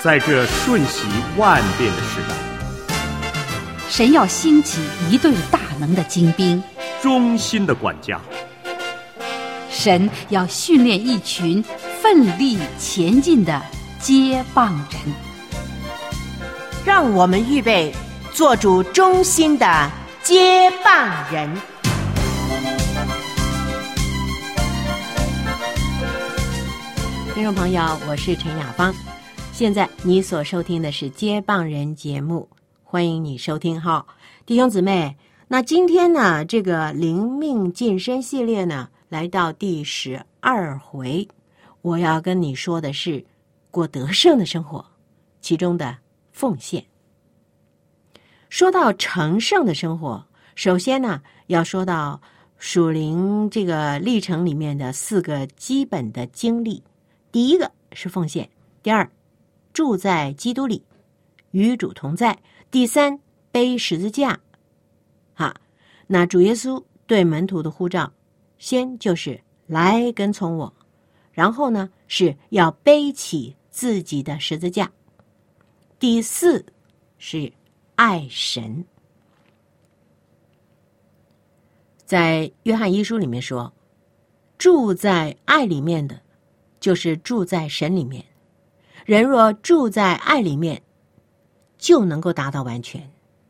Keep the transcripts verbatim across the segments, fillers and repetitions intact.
在这瞬息万变的时代， 神要兴起一队大能的精兵， 忠心的管家。 神要训练一群奋力前进的接棒人。 让我们预备做主忠心的接棒人。听众朋友，我是陈雅芳，现在你所收听的是接棒人节目，欢迎你收听哈，弟兄姊妹。那今天呢，这个灵命晋升系列呢，来到第十二回，我要跟你说的是过得胜的生活，其中的奉献。说到成圣的生活，首先呢，要说到属灵这个历程里面的四个基本的经历。第一个是奉献，第二，住在基督里，与主同在，第三，背十字架。哈，那主耶稣对门徒的呼召，先就是来跟从我，然后呢是要背起自己的十字架，第四是爱神。在约翰一书里面说，住在爱里面的就是住在神里面，人若住在爱里面，就能够达到完全。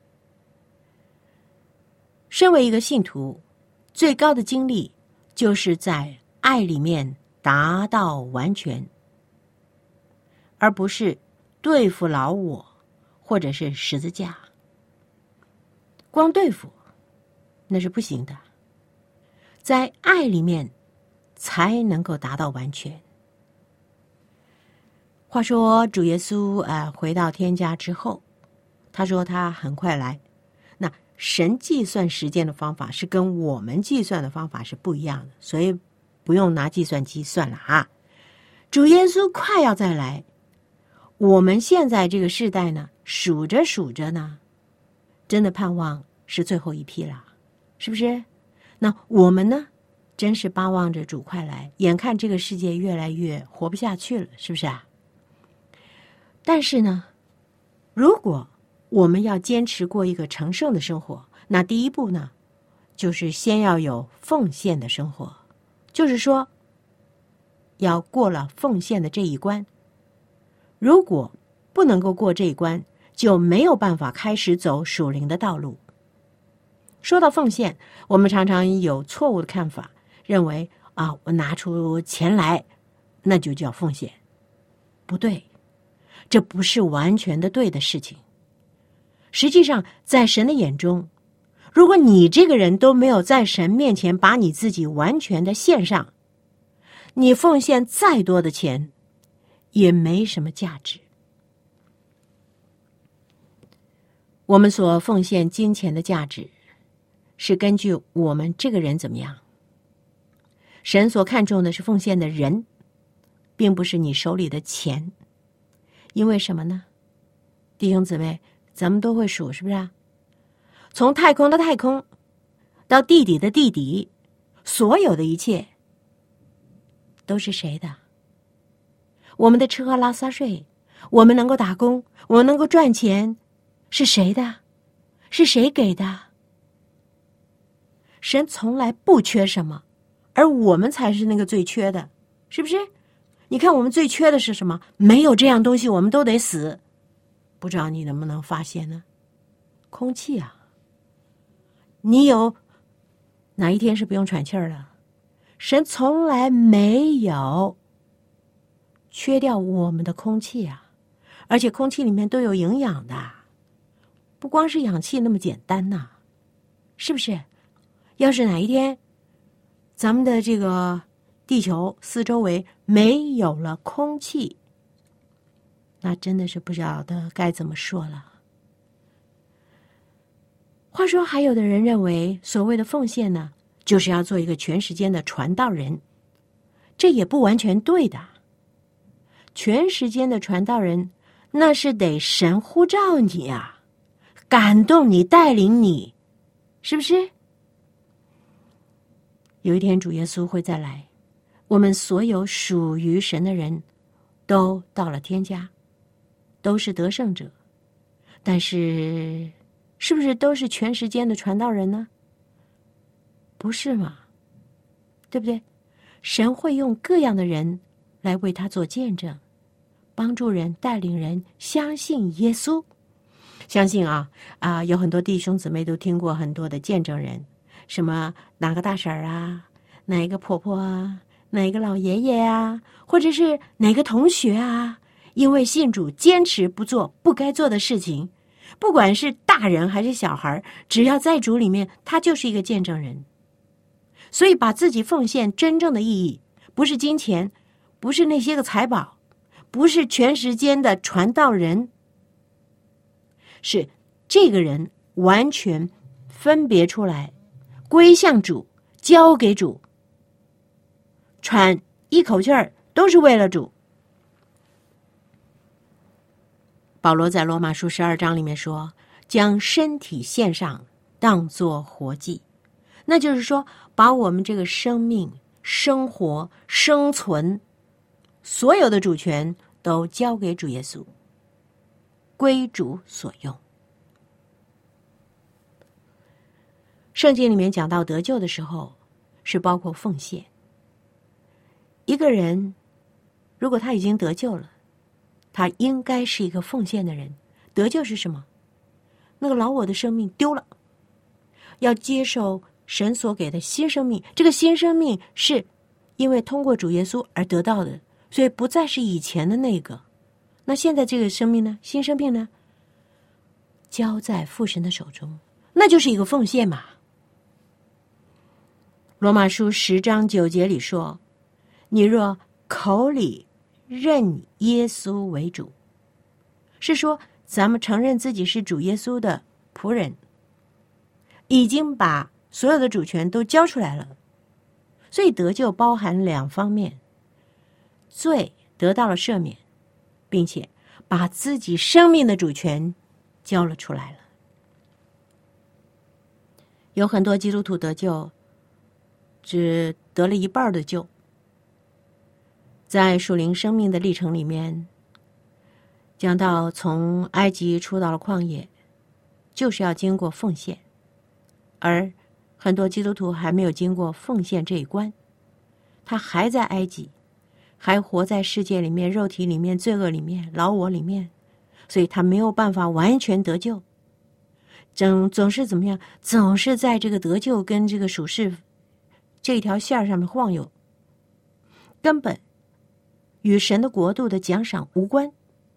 身为一个信徒，最高的经历就是在爱里面达到完全，而不是对付老我或者是十字架。光对付那是不行的，在爱里面才能够达到完全。话说主耶稣呃回到天家之后，他说他很快来。那神计算时间的方法是跟我们计算的方法是不一样的，所以不用拿计算机算了啊。主耶稣快要再来，我们现在这个世代呢，数着数着呢，真的盼望是最后一批了，是不是？那我们呢，真是巴望着主快来，眼看这个世界越来越活不下去了，是不是啊？但是呢，如果我们要坚持过一个成圣的生活，那第一步呢，就是先要有奉献的生活，就是说要过了奉献的这一关。如果不能够过这一关，就没有办法开始走属灵的道路。说到奉献，我们常常有错误的看法，认为啊，我拿出钱来，那就叫奉献。不对，这不是完全的对的事情。实际上，在神的眼中，如果你这个人都没有在神面前把你自己完全的献上，你奉献再多的钱也没什么价值。我们所奉献金钱的价值是根据我们这个人怎么样。神所看重的是奉献的人，并不是你手里的钱。因为什么呢？弟兄姊妹，咱们都会数，是不是啊？从太空的太空到地底的地底，所有的一切都是谁的？我们的吃喝拉撒睡，我们能够打工，我们能够赚钱，是谁的？是谁给的？神从来不缺什么，而我们才是那个最缺的，是不是？你看我们最缺的是什么？没有这样东西我们都得死。不知道你能不能发现呢？空气啊，你有哪一天是不用喘气儿的？神从来没有缺掉我们的空气啊，而且空气里面都有营养的，不光是氧气那么简单呐、啊，是不是？要是哪一天咱们的这个地球四周围没有了空气，那真的是不晓得该怎么说了。话说还有的人认为所谓的奉献呢，就是要做一个全时间的传道人，这也不完全对的。全时间的传道人，那是得神呼召你啊，感动你，带领你，是不是？有一天主耶稣会再来，我们所有属于神的人都到了天家， 都是得胜者，但是是不是都是全时间的传道人呢？不是嘛，对不对？神会用各样的人来为他做见证，帮助人，带领人相信耶稣。相信啊啊，有很多弟兄姊妹都听过很多的见证人，什么哪个大婶儿啊，哪一个婆婆啊，哪一个老爷爷啊，或者是哪个同学啊，因为信主坚持不做不该做的事情，不管是大人还是小孩，只要在主里面，他就是一个见证人。所以把自己奉献真正的意义，不是金钱，不是那些个财宝，不是全时间的传道人，是这个人完全分别出来，归向主，交给主，喘一口气儿都是为了主。保罗在罗马书十二章里面说，将身体献上，当作活祭。那就是说，把我们这个生命、生活、生存所有的主权都交给主耶稣，归主所用。圣经里面讲到得救的时候，是包括奉献。一个人如果他已经得救了，他应该是一个奉献的人。得救是什么？那个老我的生命丢了，要接受神所给的新生命。这个新生命是因为通过主耶稣而得到的，所以不再是以前的那个。那现在这个生命呢？新生命呢？交在父神的手中，那就是一个奉献嘛。罗马书十章九节里说，你若口里认耶稣为主，是说咱们承认自己是主耶稣的仆人，已经把所有的主权都交出来了。所以得救包含两方面，罪得到了赦免，并且把自己生命的主权交了出来了。有很多基督徒得救只得了一半的救。在属灵生命的历程里面，讲到从埃及出到了旷野，就是要经过奉献，而很多基督徒还没有经过奉献这一关，他还在埃及，还活在世界里面，肉体里面，罪恶里面，老我里面，所以他没有办法完全得救，总总是怎么样？总是在这个得救跟这个属世这条线上面晃悠，根本与神的国度的奖赏无关。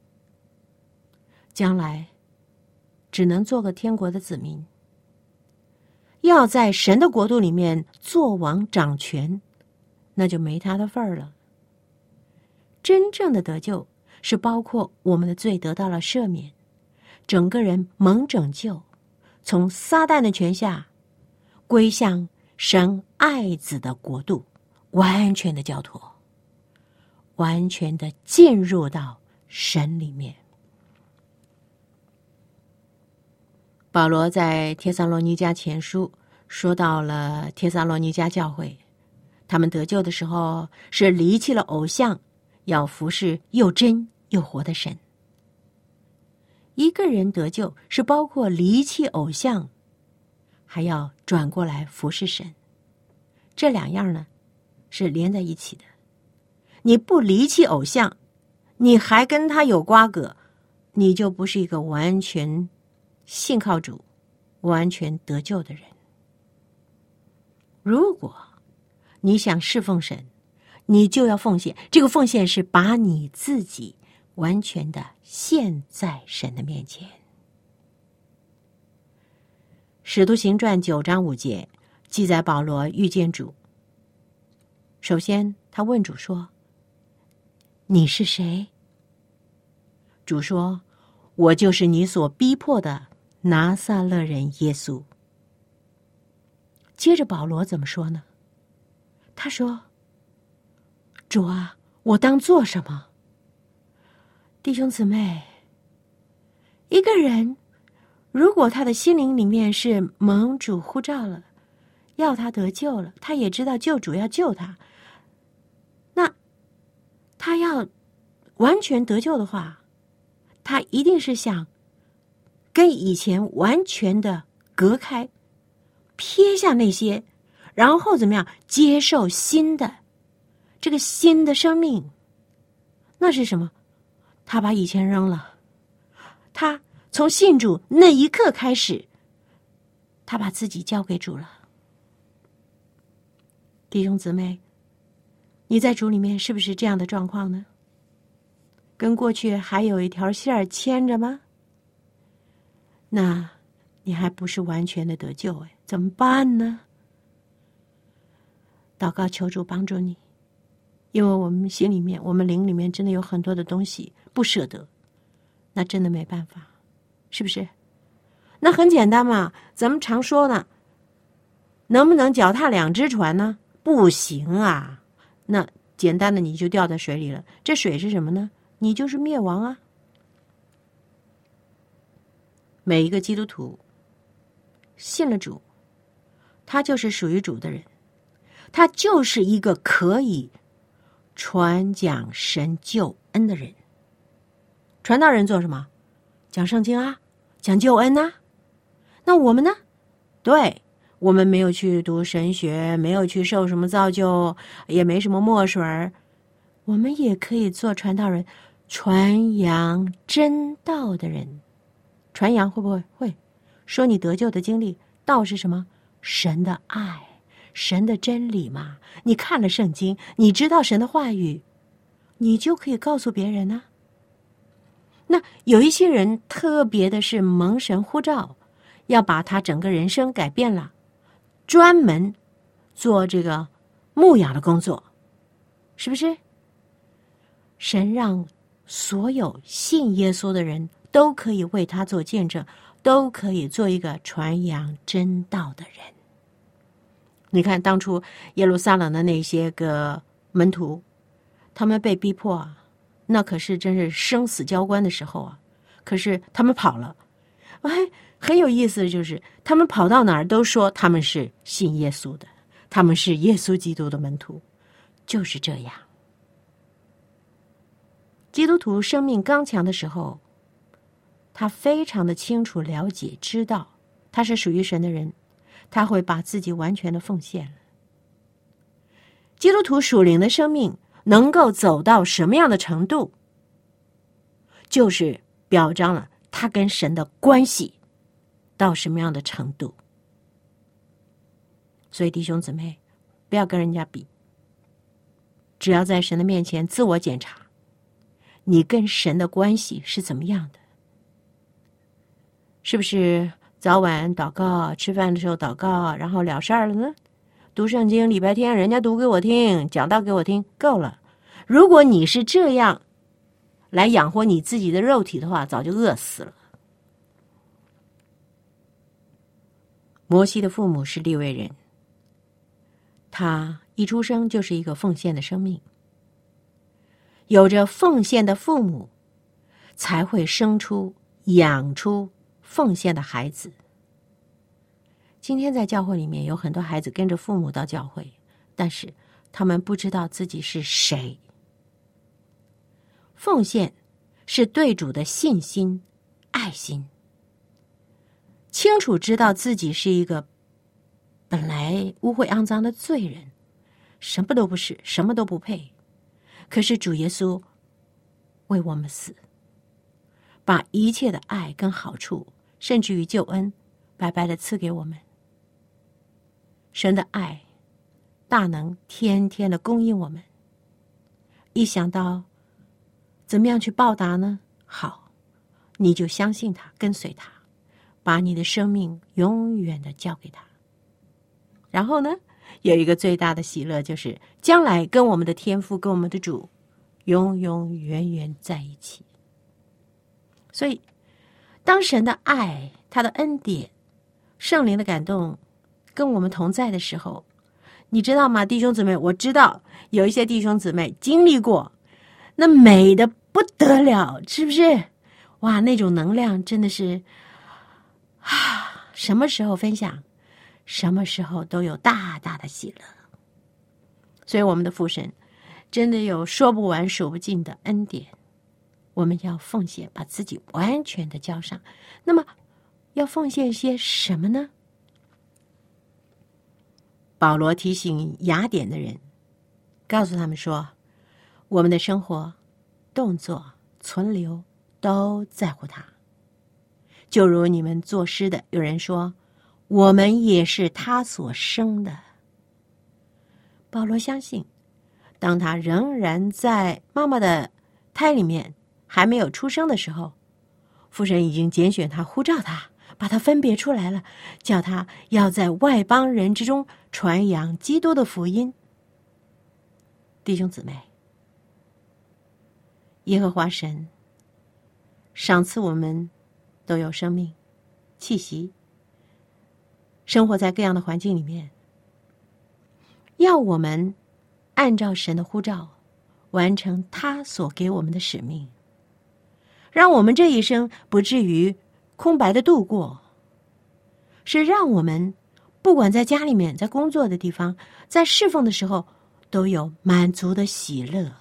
将来只能做个天国的子民，要在神的国度里面做王掌权，那就没他的份儿了。真正的得救是包括我们的罪得到了赦免，整个人蒙拯救，从撒旦的权下归向神爱子的国度，完全的交托，完全的进入到神里面。保罗在帖撒罗尼迦前书说到了帖撒罗尼迦教会，他们得救的时候是离弃了偶像，要服侍又真又活的神。一个人得救是包括离弃偶像，还要转过来服侍神，这两样呢是连在一起的。你不离弃偶像，你还跟他有瓜葛，你就不是一个完全信靠主、完全得救的人。如果你想侍奉神，你就要奉献。这个奉献是把你自己完全的献在神的面前。使徒行传九章五节记载保罗遇见主。首先他问主说，你是谁？主说，我就是你所逼迫的拿撒勒人耶稣。接着保罗怎么说呢？他说，主啊，我当做什么？弟兄姊妹，一个人如果他的心灵里面是蒙主呼召了，要他得救了，他也知道救主要救他，那他要完全得救的话， 他一定是想跟以前完全的隔开，撇下那些，然后怎么样接受新的，这个新的生命，那是什么？他把以前扔了，他从信主那一刻开始，他把自己交给主了。弟兄姊妹，你在主里面是不是这样的状况呢？跟过去还有一条线牵着吗？那你还不是完全的得救哎，怎么办呢？祷告求主帮助你，因为我们心里面，我们灵里面真的有很多的东西不舍得，那真的没办法，是不是？那很简单嘛，咱们常说呢，能不能脚踏两只船呢？不行啊，那简单的你就掉在水里了，这水是什么呢？你就是灭亡啊！每一个基督徒信了主，他就是属于主的人，他就是一个可以传讲神救恩的人。传道人做什么？讲圣经啊，讲救恩啊。那我们呢？对，我们没有去读神学，没有去受什么造就，也没什么墨水儿，我们也可以做传道人，传扬真道的人。传扬会不会？会。说你得救的经历，道是什么？神的爱，神的真理嘛。你看了圣经，你知道神的话语，你就可以告诉别人啊。那有一些人特别的是蒙神呼召，要把他整个人生改变了，专门做这个牧养的工作，是不是？神让所有信耶稣的人都可以为他做见证，都可以做一个传扬真道的人。你看当初耶路撒冷的那些个门徒，他们被逼迫啊，那可是真是生死交关的时候啊，可是他们跑了。哎，很有意思的就是他们跑到哪儿都说他们是信耶稣的，他们是耶稣基督的门徒，就是这样。基督徒生命刚强的时候，他非常的清楚了解知道他是属于神的人，他会把自己完全的奉献。基督徒属灵的生命能够走到什么样的程度，就是表彰了他跟神的关系到什么样的程度。所以弟兄姊妹，不要跟人家比，只要在神的面前自我检查，你跟神的关系是怎么样的？是不是早晚祷告，吃饭的时候祷告，然后了事儿了呢？读圣经，礼拜天人家读给我听，讲道给我听，够了。如果你是这样来养活你自己的肉体的话，早就饿死了。摩西的父母是利未人，他一出生就是一个奉献的生命。有着奉献的父母，才会生出、养出奉献的孩子。今天在教会里面有很多孩子跟着父母到教会，但是他们不知道自己是谁。奉献是对主的信心、爱心，清楚知道自己是一个本来污秽肮脏的罪人，什么都不是，什么都不配。可是主耶稣为我们死，把一切的爱跟好处，甚至于救恩，白白的赐给我们。神的爱大能天天的供应我们，一想到怎么样去报答呢？好，你就相信他，跟随他，把你的生命永远的交给他。然后呢，有一个最大的喜乐，就是将来跟我们的天父，跟我们的主永永远远在一起。所以当神的爱，他的恩典，圣灵的感动跟我们同在的时候，你知道吗，弟兄姊妹？我知道有一些弟兄姊妹经历过，那美的不得了，是不是？哇，那种能量真的是啊，什么时候分享，什么时候都有大大的喜乐。所以我们的父神真的有说不完数不尽的恩典， 我们要奉献，把自己完全的交上。那么要奉献些什么呢？保罗提醒雅典的人，告诉他们说，我们的生活、动作、存留都在乎他。就如你们作诗的，有人说，我们也是他所生的。保罗相信，当他仍然在妈妈的胎里面还没有出生的时候，父神已经拣选他，呼召他，把他分别出来了，叫他要在外邦人之中传扬基督的福音。弟兄姊妹，耶和华神赏赐我们都有生命气息，生活在各样的环境里面，要我们按照神的呼召完成他所给我们的使命，让我们这一生不至于空白的度过，是让我们不管在家里面，在工作的地方，在侍奉的时候都有满足的喜乐。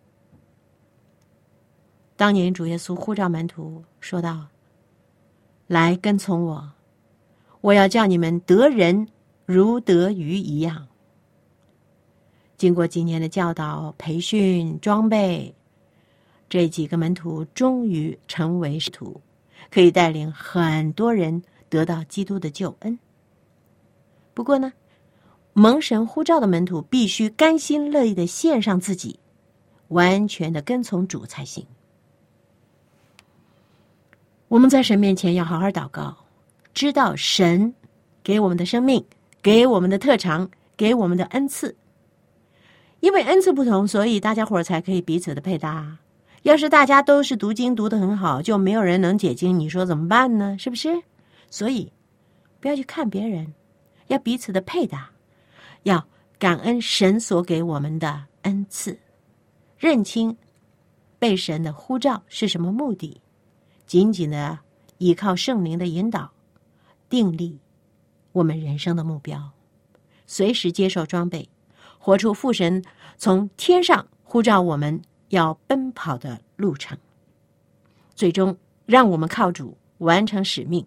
当年主耶稣呼召门徒说道，来跟从我，我要叫你们得人如得鱼一样。经过几年的教导、培训、装备，这几个门徒终于成为使徒，可以带领很多人得到基督的救恩。不过呢，蒙神呼召的门徒必须甘心乐意的献上自己，完全的跟从主才行。我们在神面前要好好祷告，知道神给我们的生命，给我们的特长，给我们的恩赐。因为恩赐不同，所以大家伙才可以彼此的配搭。要是大家都是读经读得很好，就没有人能解经，你说怎么办呢？是不是？所以不要去看别人，要彼此的配搭，要感恩神所给我们的恩赐，认清被神的呼召是什么目的，紧紧的依靠圣灵的引导，订立我们人生的目标，随时接受装备，活出父神从天上呼召我们要奔跑的路程，最终让我们靠主完成使命。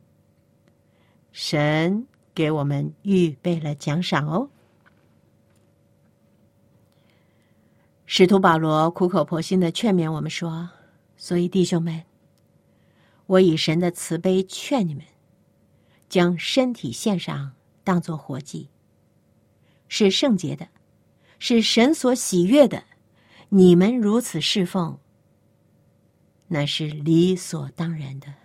神给我们预备了奖赏哦。使徒保罗苦口婆心的劝勉我们说，所以弟兄们，我以神的慈悲劝你们，将身体献上，当作活祭，是圣洁的，是神所喜悦的。你们如此侍奉，乃是理所当然的。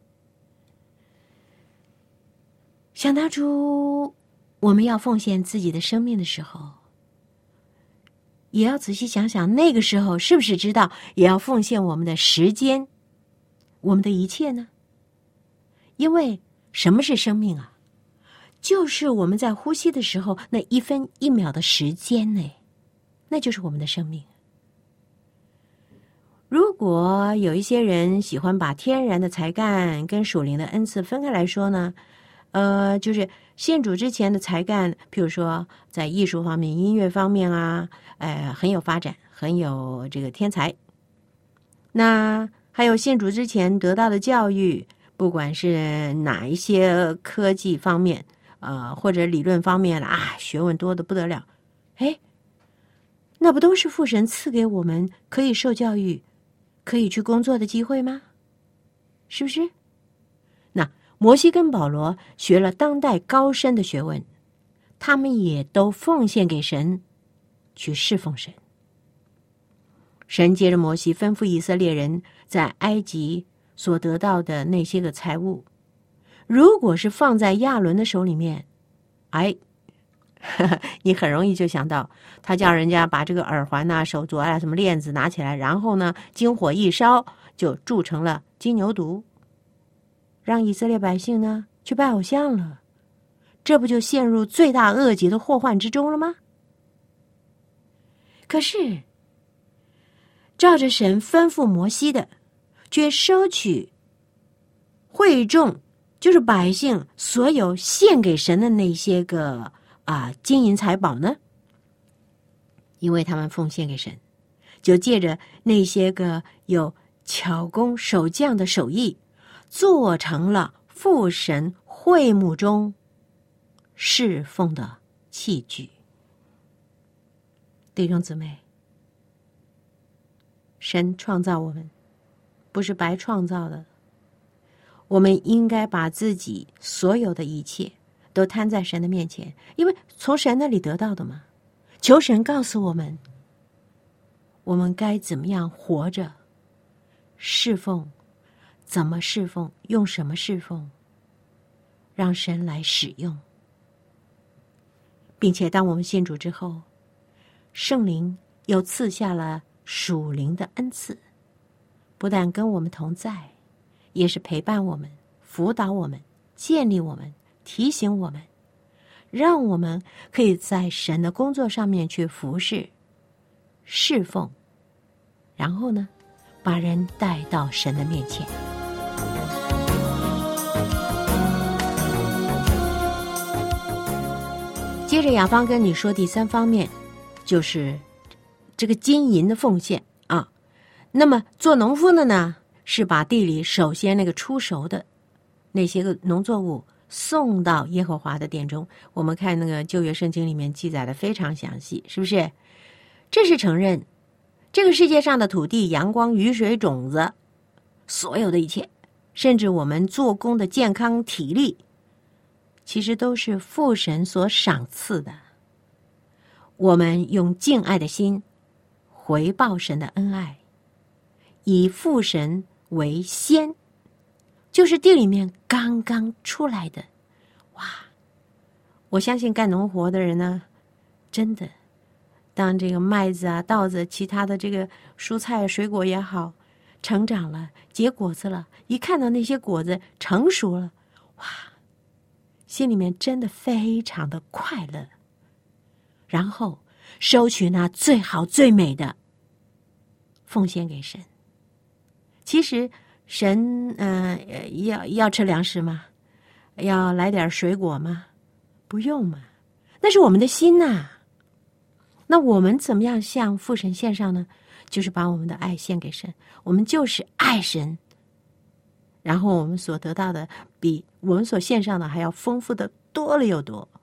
想当初我们要奉献自己的生命的时候，也要仔细想想，那个时候是不是知道也要奉献我们的时间，我们的一切呢？因为什么是生命啊？就是我们在呼吸的时候那一分一秒的时间呢，那就是我们的生命。如果有一些人喜欢把天然的才干跟属灵的恩赐分开来说呢，呃，就是信主之前的才干，譬如说在艺术方面、音乐方面啊，呃，很有发展，很有这个天才。那还有信主之前得到的教育，不管是哪一些科技方面，呃，或者理论方面啊，学问多得不得了。哎，那不都是父神赐给我们可以受教育，可以去工作的机会吗？是不是？那摩西跟保罗学了当代高深的学问，他们也都奉献给神，去侍奉神。神接着摩西吩咐以色列人在埃及所得到的那些个财物，如果是放在亚伦的手里面，哎，呵呵，你很容易就想到，他叫人家把这个耳环啊、手镯啊、什么链子拿起来，然后呢，金火一烧，就铸成了金牛犊，让以色列百姓呢去拜偶像了，这不就陷入罪大恶极的祸患之中了吗？可是，照着神吩咐摩西的，却收取会众，就是百姓所有献给神的那些个啊金银财宝呢，因为他们奉献给神，就借着那些个有巧工手匠的手艺，做成了父神会幕中侍奉的器具。弟兄姊妹，神创造我们不是白创造的，我们应该把自己所有的一切都摊在神的面前，因为从神那里得到的嘛。求神告诉我们，我们该怎么样活着，侍奉，怎么侍奉，用什么侍奉，让神来使用。并且当我们信主之后，圣灵又赐下了属灵的恩赐，不但跟我们同在，也是陪伴我们，辅导我们，建立我们，提醒我们，让我们可以在神的工作上面去服侍、侍奉，然后呢，把人带到神的面前。接着雅芳跟你说第三方面，就是这个金银的奉献啊。那么做农夫的呢，是把地里首先那个出熟的那些个农作物送到耶和华的殿中。我们看那个旧约圣经里面记载的非常详细，是不是？这是承认这个世界上的土地、阳光、雨水、种子，所有的一切，甚至我们做工的健康体力，其实都是父神所赏赐的。我们用敬爱的心回报神的恩爱，以父神为先，就是地里面刚刚出来的。哇！我相信干农活的人呢，真的，当这个麦子啊、稻子、其他的这个蔬菜、水果也好，成长了、结果子了，一看到那些果子成熟了，哇！心里面真的非常的快乐，然后收取那最好最美的奉献给神。其实神呃要要吃粮食吗？要来点水果吗？不用嘛，那是我们的心呐、啊。那我们怎么样向父神献上呢？就是把我们的爱献给神，我们就是爱神，然后我们所得到的比我们所献上的还要丰富的多了又多。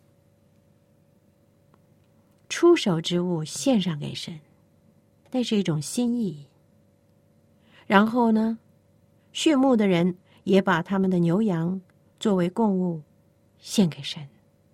出手之物献上给神，那是一种心意。然后呢，畜牧的人也把他们的牛羊作为供物献给神。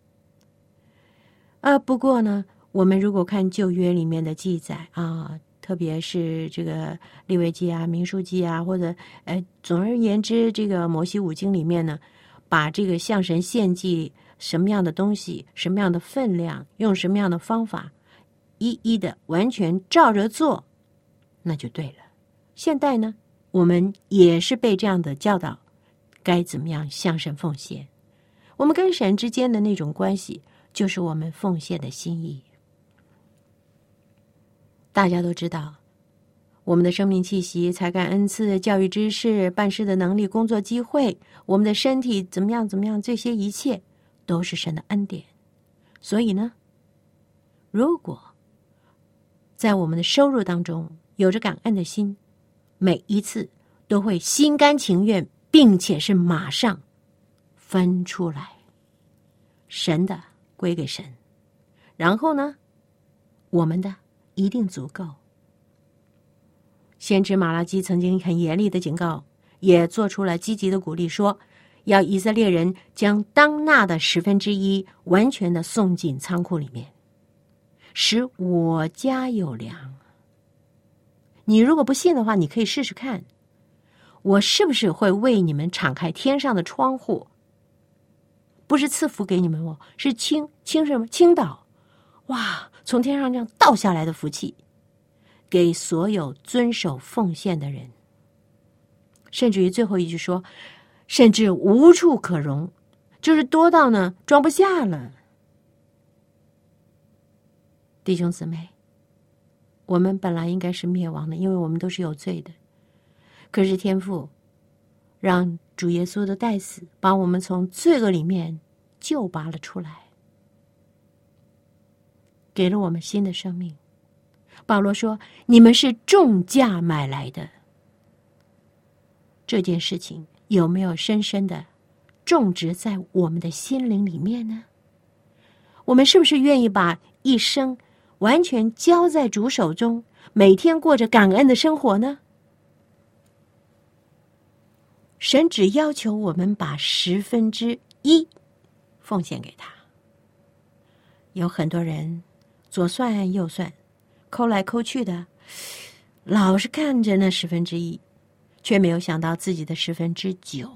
呃，不过呢，我们如果看旧约里面的记载啊，特别是这个利未记啊、民数记啊，或者呃，总而言之，这个摩西五经里面呢，把这个向神献祭什么样的东西、什么样的分量、用什么样的方法，一一的完全照着做，那就对了。现代呢，我们也是被这样的教导，该怎么样向神奉献。我们跟神之间的那种关系，就是我们奉献的心意。大家都知道，我们的生命气息、才干恩赐、教育知识、办事的能力、工作机会，我们的身体怎么样怎么样，这些一切都是神的恩典。所以呢，如果在我们的收入当中有着感恩的心，每一次都会心甘情愿，并且是马上分出来，神的归给神，然后呢，我们的一定足够。先知马拉基曾经很严厉的警告，也做出了积极的鼓励，说要以色列人将当纳的十分之一完全的送进仓库里面，使我家有粮。你如果不信的话，你可以试试看，我是不是会为你们敞开天上的窗户，不是赐福给你们哦，是倾倾什么倾倒，哇，从天上这样倒下来的福气，给所有遵守奉献的人。甚至于最后一句说，甚至无处可容，就是多到呢装不下了。弟兄姊妹，我们本来应该是灭亡的，因为我们都是有罪的。可是天父让主耶稣的代死把我们从罪恶里面救拔了出来，给了我们新的生命。保罗说，你们是重价买来的， 这件事情有没有深深的种植在我们的心灵里面呢？我们是不是愿意把一生完全交在主手中，每天过着感恩的生活呢？神只要求我们把十分之一奉献给他。有很多人左算右算，抠来抠去的，老是看着那十分之一，却没有想到自己的十分之九。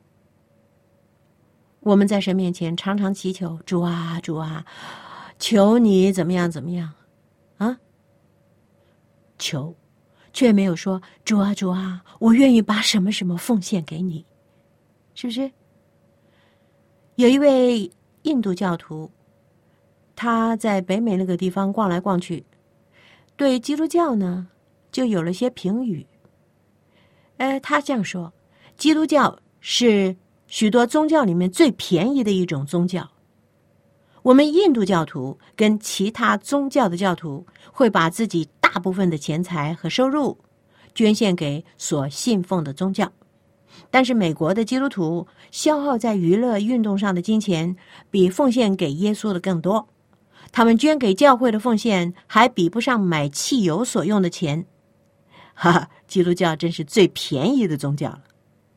我们在神面前常常祈求，主啊主啊，求你怎么样怎么样啊，求，却没有说主啊主啊，我愿意把什么什么奉献给你，是不是？有一位印度教徒，他在北美那个地方逛来逛去，对基督教呢就有了些评语。呃，他这样说，基督教是许多宗教里面最便宜的一种宗教。我们印度教徒跟其他宗教的教徒会把自己大部分的钱财和收入捐献给所信奉的宗教，但是美国的基督徒消耗在娱乐运动上的金钱比奉献给耶稣的更多，他们捐给教会的奉献还比不上买汽油所用的钱。哈哈，基督教真是最便宜的宗教了。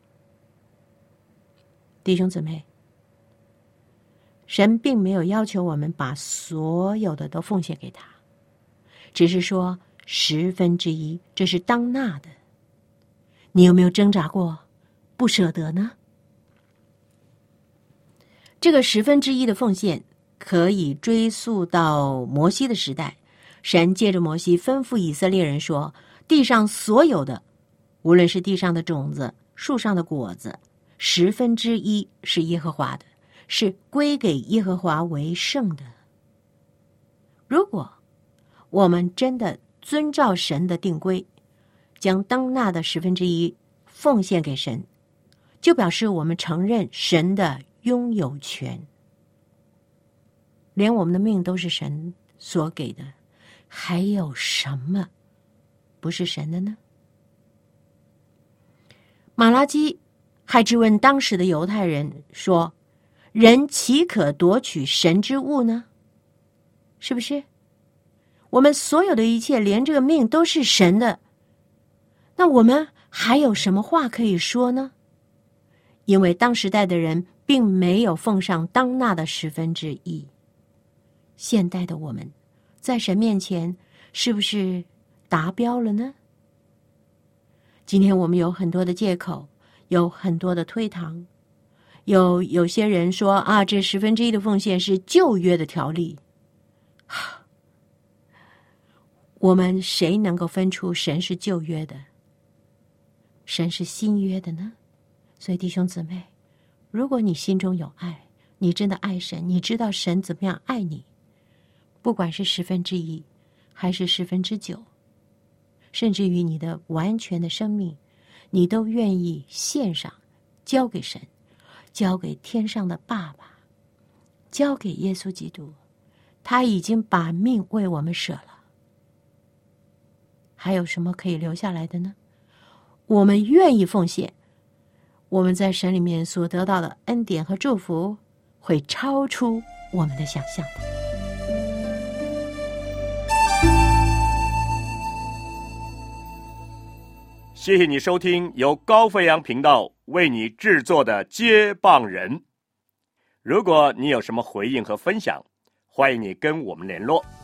弟兄姊妹，神并没有要求我们把所有的都奉献给他，只是说十分之一，这是当纳的。你有没有挣扎过不舍得呢？这个十分之一的奉献可以追溯到摩西的时代，神借着摩西吩咐以色列人说，地上所有的，无论是地上的种子，树上的果子，十分之一是耶和华的，是归给耶和华为圣的。如果我们真的遵照神的定规，将当纳的十分之一奉献给神，就表示我们承认神的拥有权。连我们的命都是神所给的，还有什么不是神的呢？马拉基还质问当时的犹太人说，人岂可夺取神之物呢？是不是？我们所有的一切，连这个命都是神的，那我们还有什么话可以说呢？因为当时代的人并没有奉上当纳的十分之一。现代的我们在神面前是不是达标了呢？今天我们有很多的借口，有很多的推搪，有有些人说啊，这十分之一的奉献是旧约的条例。我们谁能够分出神是旧约的，神是新约的呢？所以弟兄姊妹，如果你心中有爱，你真的爱神，你知道神怎么样爱你，不管是十分之一还是十分之九，甚至于你的完全的生命，你都愿意献上，交给神，交给天上的爸爸，交给耶稣基督，他已经把命为我们舍了，还有什么可以留下来的呢？我们愿意奉献，我们在神里面所得到的恩典和祝福会超出我们的想象的。 谢谢你收听由高飞扬频道为你制作的接棒人。如果你有什么回应和分享，欢迎你跟我们联络。